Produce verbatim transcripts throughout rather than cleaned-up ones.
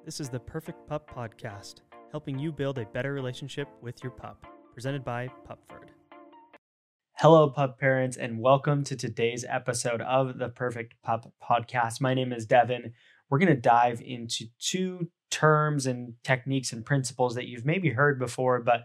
This is the Perfect Pup Podcast, helping you build a better relationship with your pup, presented by Pupford. Hello, pup parents, and welcome to today's episode of the Perfect Pup Podcast. My name is Devin. We're going to dive into two terms and techniques and principles that you've maybe heard before, but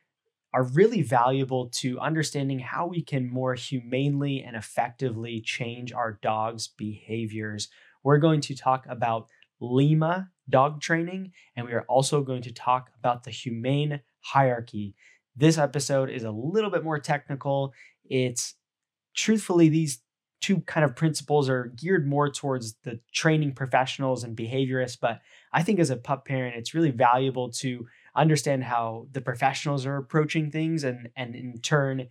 are really valuable to understanding how we can more humanely and effectively change our dog's behaviors. We're going to talk about Lima dog training, and we are also going to talk about the humane hierarchy. This episode is a little bit more technical. It's truthfully, these two kind of principles are geared more towards the training professionals and behaviorists, but I think as a pup parent, it's really valuable to understand how the professionals are approaching things and, and in turn,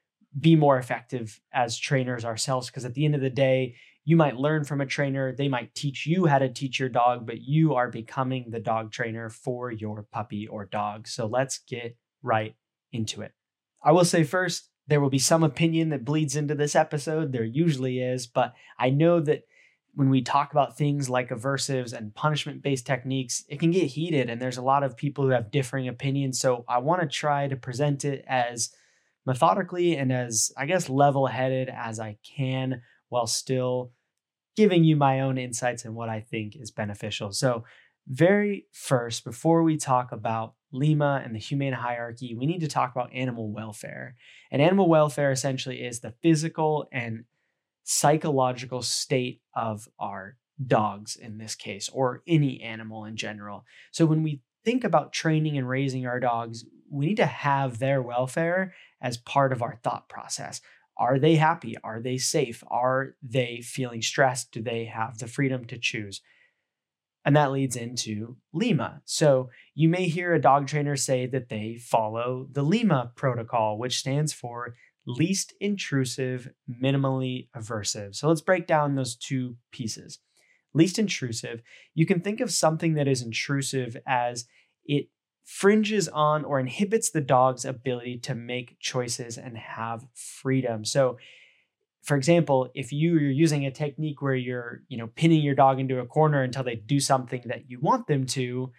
be more effective as trainers ourselves. Because at the end of the day, you might learn from a trainer, they might teach you how to teach your dog, but you are becoming the dog trainer for your puppy or dog. So let's get right into it. I will say first, there will be some opinion that bleeds into this episode. There usually is, but I know that when we talk about things like aversives and punishment-based techniques, it can get heated and there's a lot of people who have differing opinions. So I want to try to present it as methodically and as, I guess, level-headed as I can, while still giving you my own insights and what I think is beneficial. So very first, before we talk about Lima and the humane hierarchy, we need to talk about animal welfare. And animal welfare essentially is the physical and psychological state of our dogs in this case, or any animal in general. So when we think about training and raising our dogs, we need to have their welfare as part of our thought process. Are they happy? Are they safe? Are they feeling stressed? Do they have the freedom to choose? And that leads into Lima. So you may hear a dog trainer say that they follow the Lima protocol, which stands for least intrusive, minimally aversive. So let's break down those two pieces. Least intrusive, you can think of something that is intrusive as it fringes on or inhibits the dog's ability to make choices and have freedom. So, for example, if you are using a technique where you're, you know, pinning your dog into a corner until they do something that you want them to,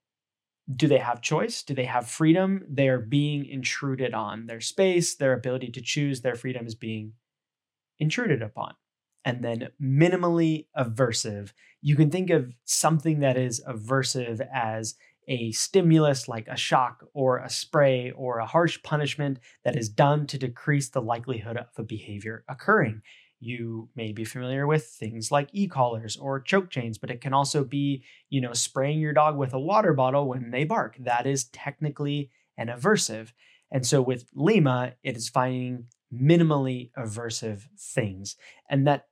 do they have choice? Do they have freedom? They are being intruded on. Their space, their ability to choose, their freedom is being intruded upon. And then minimally aversive. You can think of something that is aversive as a stimulus like a shock or a spray or a harsh punishment that is done to decrease the likelihood of a behavior occurring. You may be familiar with things like e-collars or choke chains, but it can also be, you know, spraying your dog with a water bottle when they bark. That is technically an aversive. And so with Lima, it is finding minimally aversive things. And that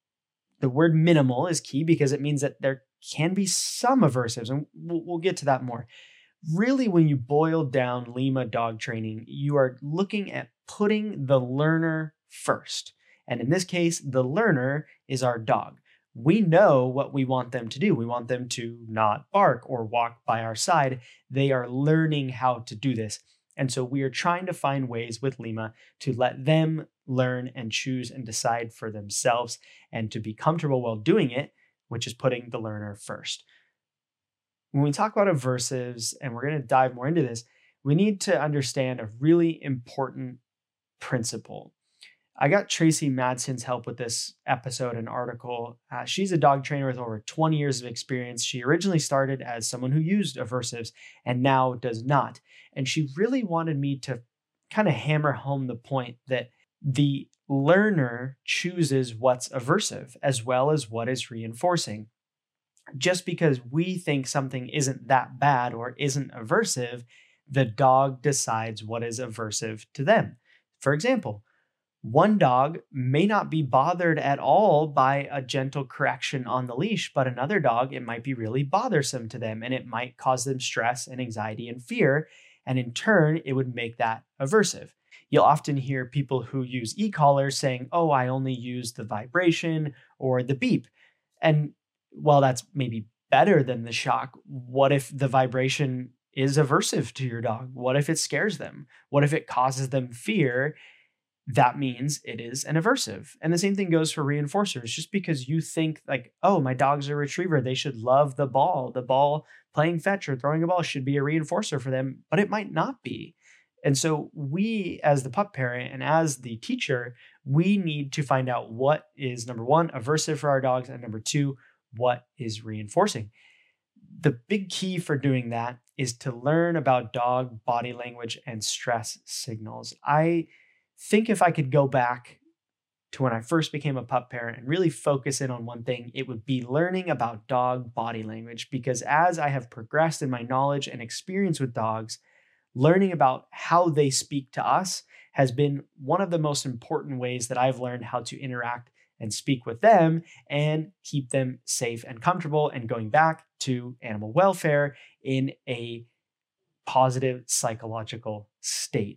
the word minimal is key because it means that there can be some aversives, and we'll, we'll get to that more. Really, when you boil down Lima dog training, you are looking at putting the learner first. And in this case, the learner is our dog. We know what we want them to do. We want them to not bark or walk by our side. They are learning how to do this. And so we are trying to find ways with Lima to let them learn and choose and decide for themselves and to be comfortable while doing it, which is putting the learner first. When we talk about aversives, and we're going to dive more into this, we need to understand a really important principle. I got Tracy Madsen's help with this episode and article. Uh, she's a dog trainer with over twenty years of experience. She originally started as someone who used aversives and now does not. And she really wanted me to kind of hammer home the point that the learner chooses what's aversive as well as what is reinforcing. Just because we think something isn't that bad or isn't aversive, the dog decides what is aversive to them. For example, one dog may not be bothered at all by a gentle correction on the leash, but another dog, it might be really bothersome to them and it might cause them stress and anxiety and fear. And in turn, it would make that aversive. You'll often hear people who use e-collars saying, oh, I only use the vibration or the beep. And while that's maybe better than the shock, what if the vibration is aversive to your dog? What if it scares them? What if it causes them fear? that means it is an aversive. And the same thing goes for reinforcers. Just because you think like, oh, my dog's a retriever, they should love the ball. The ball playing fetch or throwing a ball should be a reinforcer for them, but it might not be. And so we, as the pup parent and as the teacher, we need to find out what is, number one, aversive for our dogs, and number two, what is reinforcing. The big key for doing that is to learn about dog body language and stress signals. I think if I could go back to when I first became a pup parent and really focus in on one thing, it would be learning about dog body language. Because as I have progressed in my knowledge and experience with dogs, learning about how they speak to us has been one of the most important ways that I've learned how to interact and speak with them and keep them safe and comfortable, and going back to animal welfare in a positive psychological state.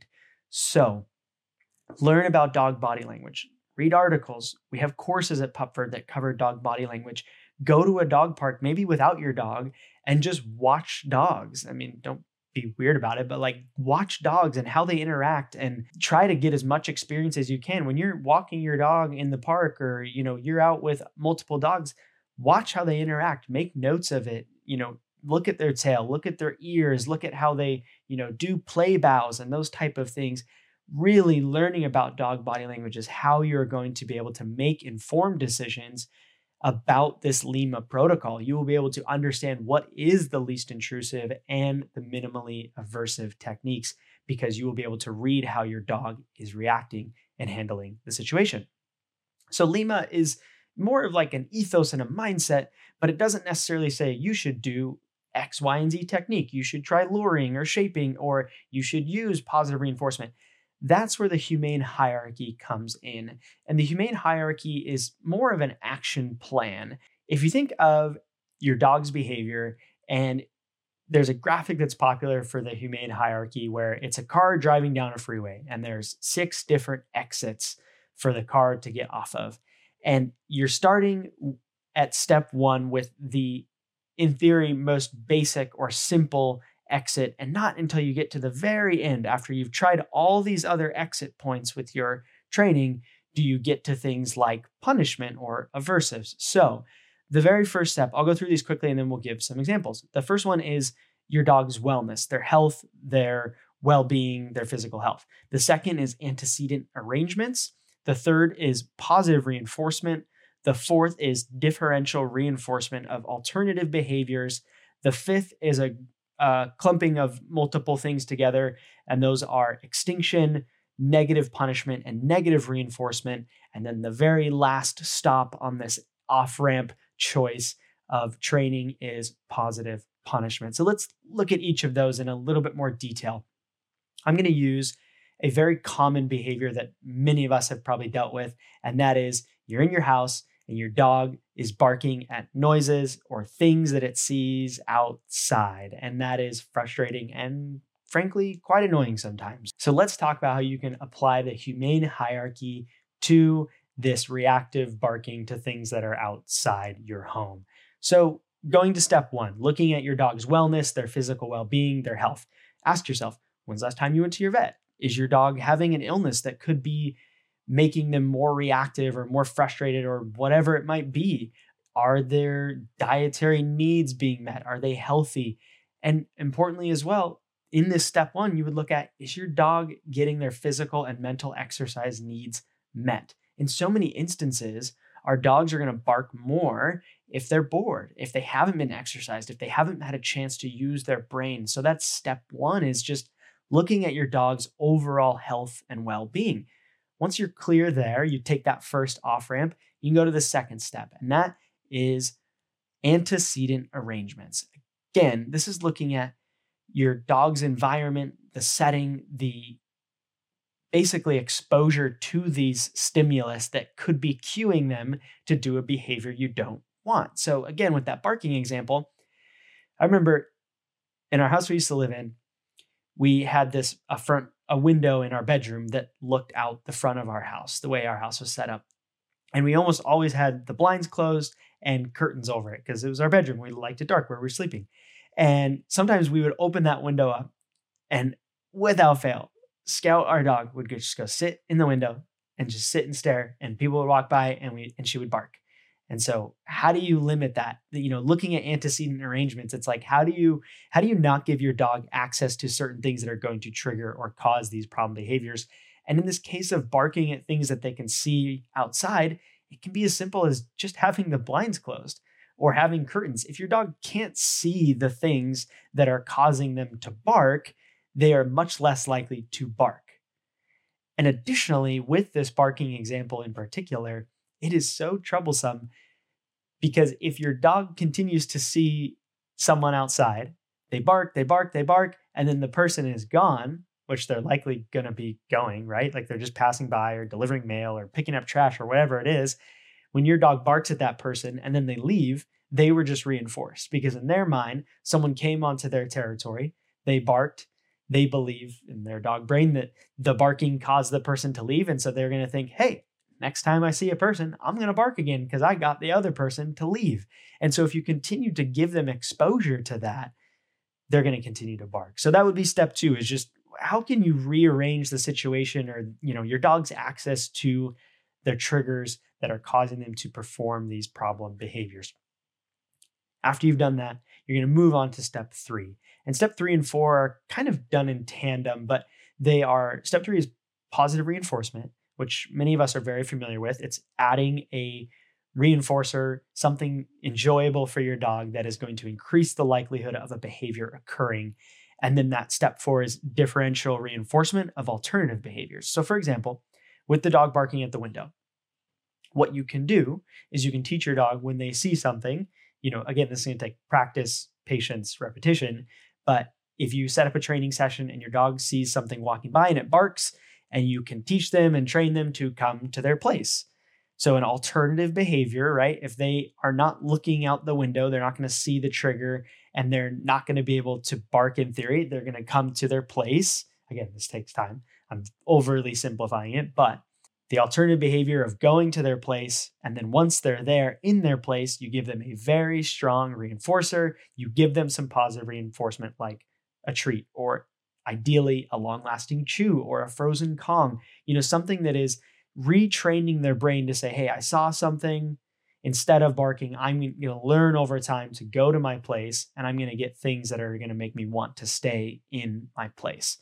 So learn about dog body language, read articles. We have courses at Pupford that cover dog body language. Go to a dog park, maybe without your dog, and just watch dogs. I mean, don't be weird about it, but like watch dogs and how they interact, and try to get as much experience as you can. When you're walking your dog in the park, or, you know, you're out with multiple dogs, watch how they interact, make notes of it, you know, look at their tail, look at their ears, look at how they, you know, do play bows and those type of things. Really learning about dog body language is how you're going to be able to make informed decisions about this Lima protocol. You will be able to understand what is the least intrusive and the minimally aversive techniques, because you will be able to read how your dog is reacting and handling the situation. So Lima is more of like an ethos and a mindset, but it doesn't necessarily say you should do X, Y, and Z technique. You should try luring or shaping, or you should use positive reinforcement. That's where the humane hierarchy comes in. And the humane hierarchy is more of an action plan. If you think of your dog's behavior, and there's a graphic that's popular for the humane hierarchy where it's a car driving down a freeway and there's six different exits for the car to get off of. And you're starting at step one with the, in theory, most basic or simple exit, and not until you get to the very end, after you've tried all these other exit points with your training, do you get to things like punishment or aversives. So the very first step, I'll go through these quickly and then we'll give some examples. The first one is your dog's wellness, their health, their well-being, their physical health. The second is antecedent arrangements. The third is positive reinforcement. The fourth is differential reinforcement of alternative behaviors. The fifth is a Uh, clumping of multiple things together, and those are extinction, negative punishment, and negative reinforcement. And then the very last stop on this off-ramp choice of training is positive punishment. So let's look at each of those in a little bit more detail. I'm going to use a very common behavior that many of us have probably dealt with, and that is you're in your house and your dog is barking at noises or things that it sees outside. And that is frustrating and frankly quite annoying sometimes. So let's talk about how you can apply the humane hierarchy to this reactive barking to things that are outside your home. So going to step one, looking at your dog's wellness, their physical well-being, their health. Ask yourself, when's the last time you went to your vet? Is your dog having an illness that could be making them more reactive or more frustrated or whatever it might be? Are their dietary needs being met? Are they healthy? And importantly as well, in this step one, you would look at, is your dog getting their physical and mental exercise needs met? In so many instances, our dogs are going to bark more if they're bored, if they haven't been exercised, if they haven't had a chance to use their brain. So that's step one, is just looking at your dog's overall health and well-being. Once you're clear there, you take that first off-ramp, you can go to the second step, and that is antecedent arrangements. Again, this is looking at your dog's environment, the setting, the basically exposure to these stimulus that could be cueing them to do a behavior you don't want. So again, with that barking example, I remember in our house we used to live in, we had this a front a window in our bedroom that looked out the front of our house, the way our house was set up. And we almost always had the blinds closed and curtains over it because it was our bedroom. We liked it dark where we were sleeping. And sometimes we would open that window up, and without fail, Scout, our dog, would just go sit in the window and just sit and stare, and people would walk by and we and she would bark. And so how do you limit that? You know, looking at antecedent arrangements, it's like, how do you how do you not give your dog access to certain things that are going to trigger or cause these problem behaviors? And in this case of barking at things that they can see outside, it can be as simple as just having the blinds closed or having curtains. If your dog can't see the things that are causing them to bark, they are much less likely to bark. And additionally, with this barking example in particular, it is so troublesome because if your dog continues to see someone outside, they bark, they bark, they bark, and then the person is gone, which they're likely going to be going, right? Like they're just passing by or delivering mail or picking up trash or whatever it is. When your dog barks at that person and then they leave, they were just reinforced because in their mind, someone came onto their territory, they barked, they believe in their dog brain that the barking caused the person to leave. And so they're going to think, hey, next time I see a person, I'm going to bark again because I got the other person to leave. And so if you continue to give them exposure to that, they're going to continue to bark. So that would be step two, is just how can you rearrange the situation or, you know, your dog's access to their triggers that are causing them to perform these problem behaviors. After you've done that, you're going to move on to step three. And step three and four are kind of done in tandem, but they are, step three is positive reinforcement, which many of us are very familiar with. It's adding a reinforcer, something enjoyable for your dog that is going to increase the likelihood of a behavior occurring. And then that step four is differential reinforcement of alternative behaviors. So for example, with the dog barking at the window, what you can do is you can teach your dog when they see something, you know, again, this is going to take practice, patience, repetition. But if you set up a training session and your dog sees something walking by and it barks, and you can teach them and train them to come to their place. So an alternative behavior, right? If they are not looking out the window, they're not going to see the trigger and they're not going to be able to bark in theory. They're going to come to their place. Again, this takes time. I'm overly simplifying it, but the alternative behavior of going to their place, and then once they're there in their place, you give them a very strong reinforcer. You give them some positive reinforcement like a treat or ideally a long-lasting chew or a frozen Kong, you know, something that is retraining their brain to say, hey, I saw something. Instead of barking, I'm going to learn over time to go to my place and I'm going to get things that are going to make me want to stay in my place.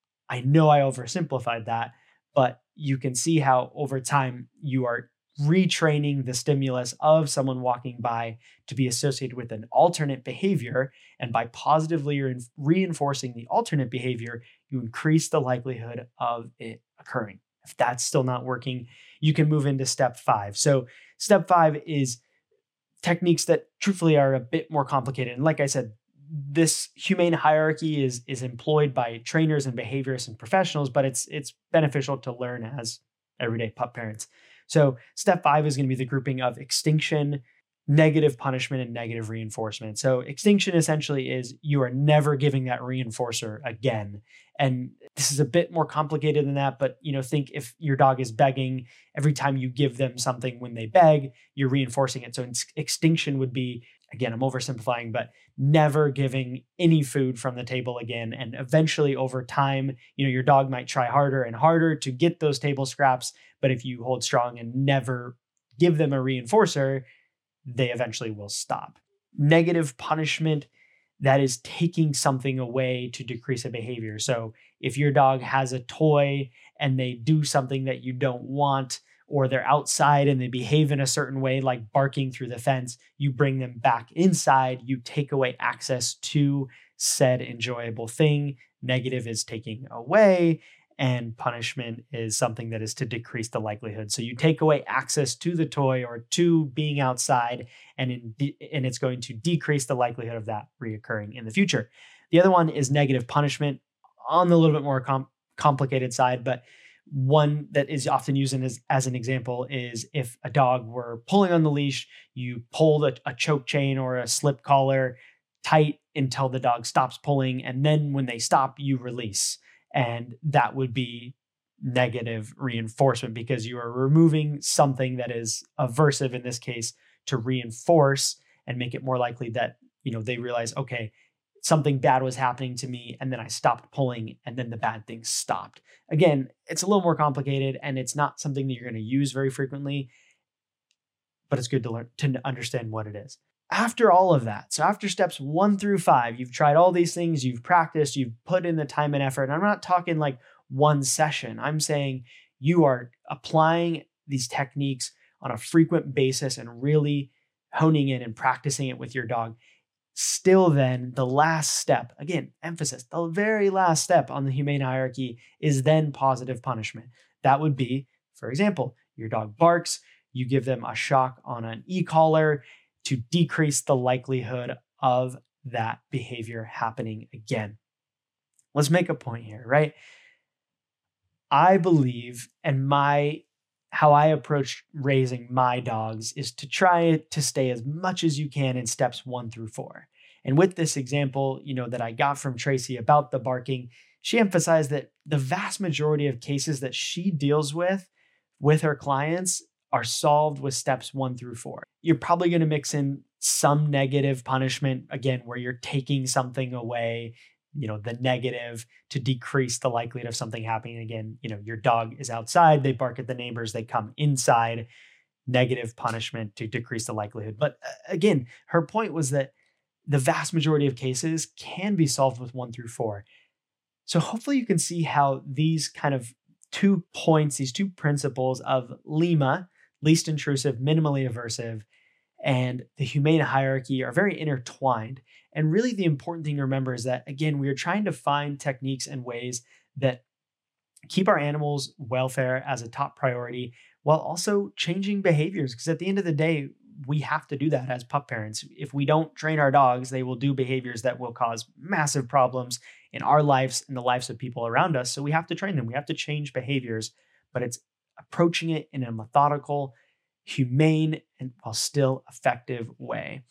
I know I oversimplified that, but you can see how over time you are retraining the stimulus of someone walking by to be associated with an alternate behavior. And by positively re- reinforcing the alternate behavior, you increase the likelihood of it occurring. If that's still not working, you can move into step five. So step five is techniques that truthfully are a bit more complicated. And like I said, this humane hierarchy is, is employed by trainers and behaviorists and professionals, but it's, it's beneficial to learn as everyday pup parents. So step five is going to be the grouping of extinction, negative punishment, and negative reinforcement. So extinction essentially is you are never giving that reinforcer again. And this is a bit more complicated than that, but you know, think if your dog is begging, every time you give them something when they beg, you're reinforcing it. So extinction would be, again, I'm oversimplifying, but never giving any food from the table again. And eventually over time, you know, your dog might try harder and harder to get those table scraps. But if you hold strong and never give them a reinforcer, they eventually will stop. Negative punishment, that is taking something away to decrease a behavior. So if your dog has a toy and they do something that you don't want, or they're outside and they behave in a certain way, like barking through the fence, you bring them back inside, you take away access to said enjoyable thing. Negative is taking away, and punishment is something that is to decrease the likelihood. So you take away access to the toy or to being outside, and, in de- and it's going to decrease the likelihood of that reoccurring in the future. The other one is negative punishment, on the little bit more com- complicated side, but one that is often used as, as an example is if a dog were pulling on the leash, you pull a, a choke chain or a slip collar tight until the dog stops pulling. And then when they stop, you release. And that would be negative reinforcement because you are removing something that is aversive in this case to reinforce and make it more likely that, you know, they realize, okay, something bad was happening to me and then I stopped pulling and then the bad things stopped. Again, it's a little more complicated and it's not something that you're going to use very frequently, but it's good to learn to understand what it is. After all of that, so after steps one through five, you've tried all these things, you've practiced, you've put in the time and effort. And I'm not talking like one session. I'm saying you are applying these techniques on a frequent basis and really honing in and practicing it with your dog. Still then, the last step, again, emphasis, the very last step on the humane hierarchy is then positive punishment. That would be, for example, your dog barks, you give them a shock on an e-collar to decrease the likelihood of that behavior happening again. Let's make a point here, right? I believe, and my how I approach raising my dogs is to try to stay as much as you can in steps one through four. And with this example, you know, that I got from Tracy about the barking, she emphasized that the vast majority of cases that she deals with with her clients are solved with steps one through four. You're probably going to mix in some negative punishment, again, where you're taking something away, you know, the negative to decrease the likelihood of something happening again. You know, your dog is outside, they bark at the neighbors, they come inside, negative punishment to decrease the likelihood. But uh, again, her point was that the vast majority of cases can be solved with one through four. So hopefully you can see how these kind of two points, these two principles of LIMA, least intrusive, minimally aversive, and the humane hierarchy are very intertwined. And really the important thing to remember is that, again, we are trying to find techniques and ways that keep our animals' welfare as a top priority while also changing behaviors. Because at the end of the day, we have to do that as pup parents. If we don't train our dogs, they will do behaviors that will cause massive problems in our lives and the lives of people around us. So we have to train them. We have to change behaviors, but it's approaching it in a methodical, humane, and while still effective way.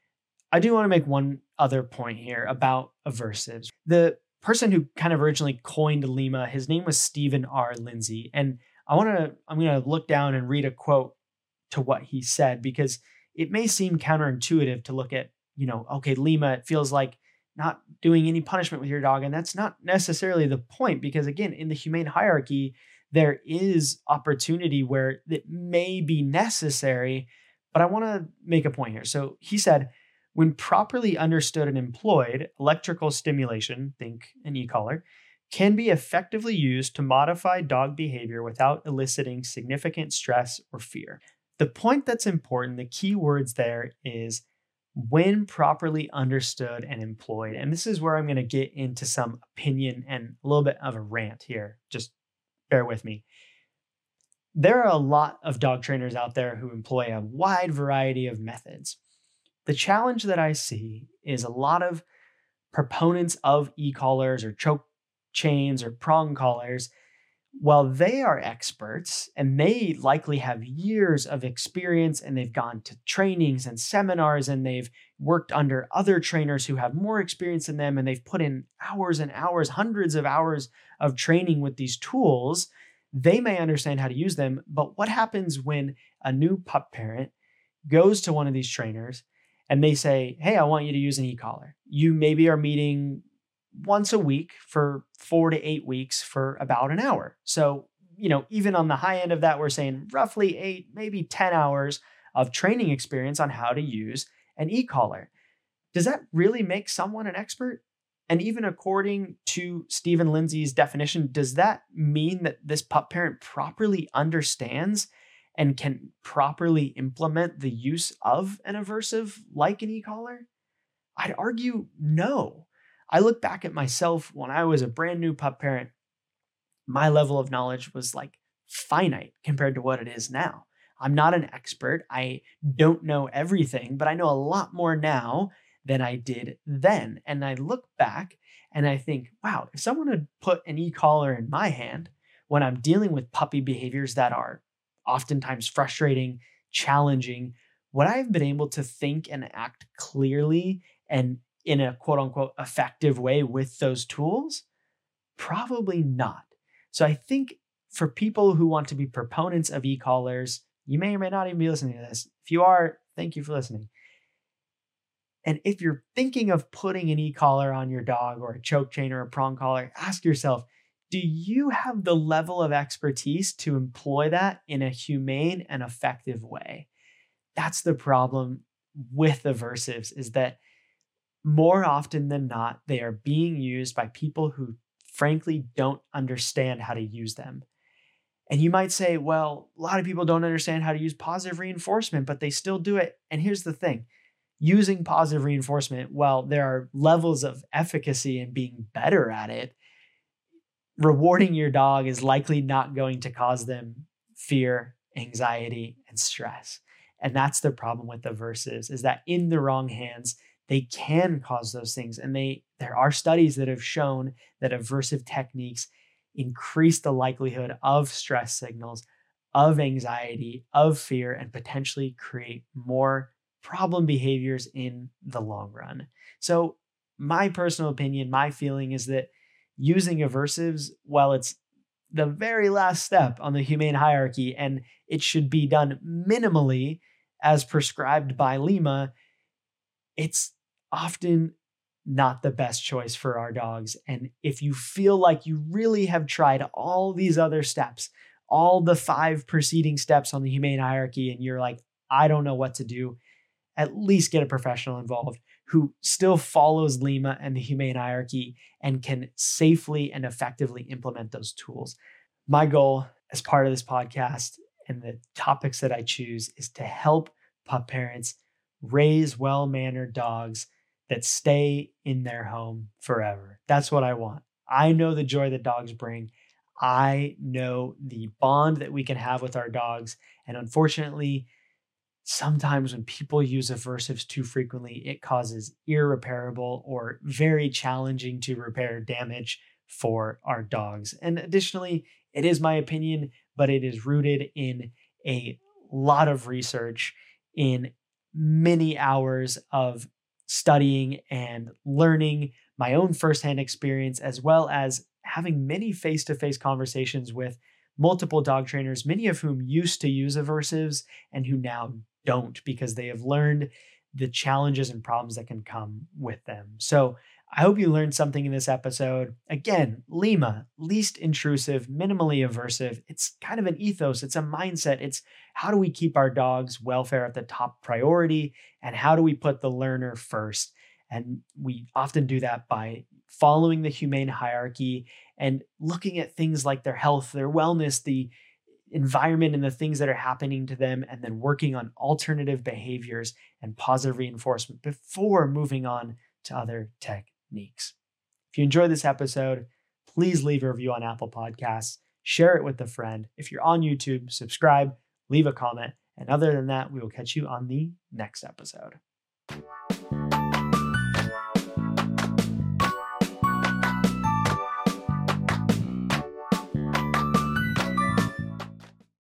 I do want to make one other point here about aversives. The person who kind of originally coined LIMA, his name was Stephen R. Lindsay. And I want to, I'm going to look down and read a quote to what he said, because it may seem counterintuitive to look at, you know, okay, LIMA, it feels like not doing any punishment with your dog. And that's not necessarily the point, because again, in the humane hierarchy, there is opportunity where it may be necessary, but I want to make a point here. So he said, when properly understood and employed, electrical stimulation, think an e-collar, can be effectively used to modify dog behavior without eliciting significant stress or fear. The point that's important, the key words there is when properly understood and employed. And this is where I'm going to get into some opinion and a little bit of a rant here. Just bear with me. There are a lot of dog trainers out there who employ a wide variety of methods. The challenge that I see is a lot of proponents of e-collars or choke chains or prong collars. While they are experts and they likely have years of experience and they've gone to trainings and seminars and they've worked under other trainers who have more experience than them and they've put in hours and hours, hundreds of hours of training with these tools, they may understand how to use them. But what happens when a new pup parent goes to one of these trainers and they say, hey, I want you to use an e-collar. You maybe are meeting once a week for four to eight weeks for about an hour. So, you know, even on the high end of that, we're saying roughly eight, maybe ten hours of training experience on how to use an e-collar. Does that really make someone an expert? And even according to Stephen Lindsay's definition, does that mean that this pup parent properly understands and can properly implement the use of an aversive like an e-collar? I'd argue no. I look back at myself when I was a brand new pup parent, my level of knowledge was like finite compared to what it is now. I'm not an expert. I don't know everything, but I know a lot more now than I did then. And I look back and I think, wow, if someone had put an e-collar in my hand when I'm dealing with puppy behaviors that are oftentimes frustrating, challenging, would I have been able to think and act clearly and in a quote unquote effective way with those tools? Probably not. So I think for people who want to be proponents of e-collars, you may or may not even be listening to this. If you are, thank you for listening. And if you're thinking of putting an e-collar on your dog or a choke chain or a prong collar, ask yourself, do you have the level of expertise to employ that in a humane and effective way? That's the problem with aversives, is that more often than not, they are being used by people who frankly don't understand how to use them. And you might say, well, a lot of people don't understand how to use positive reinforcement, but they still do it. And here's the thing. Using positive reinforcement, while there are levels of efficacy in being better at it, rewarding your dog is likely not going to cause them fear, anxiety, and stress. And that's the problem with aversives, is that in the wrong hands, they can cause those things. And they there are studies that have shown that aversive techniques increase the likelihood of stress signals, of anxiety, of fear, and potentially create more problem behaviors in the long run. So my personal opinion, my feeling is that using aversives, while it's the very last step on the humane hierarchy, and it should be done minimally as prescribed by Lima, it's often not the best choice for our dogs. And if you feel like you really have tried all these other steps, all the five preceding steps on the humane hierarchy, and you're like, I don't know what to do, at least get a professional involved who still follows Lima and the humane hierarchy and can safely and effectively implement those tools. My goal as part of this podcast and the topics that I choose is to help pup parents raise well-mannered dogs that stay in their home forever. That's what I want. I know the joy that dogs bring. I know the bond that we can have with our dogs. And unfortunately, sometimes when people use aversives too frequently, it causes irreparable or very challenging to repair damage for our dogs. And additionally, it is my opinion, but it is rooted in a lot of research, in many hours of studying and learning, my own firsthand experience, as well as having many face-to-face conversations with multiple dog trainers, many of whom used to use aversives and who now don't, because they have learned the challenges and problems that can come with them. So I hope you learned something in this episode. Again, Lima, least intrusive, minimally aversive. It's kind of an ethos. It's a mindset. It's how do we keep our dog's welfare at the top priority, and how do we put the learner first? And we often do that by following the humane hierarchy and looking at things like their health, their wellness, the environment, and the things that are happening to them, and then working on alternative behaviors and positive reinforcement before moving on to other techniques. If you enjoyed this episode, please leave a review on Apple Podcasts, share it with a friend. If you're on YouTube, subscribe, leave a comment. And other than that, we will catch you on the next episode.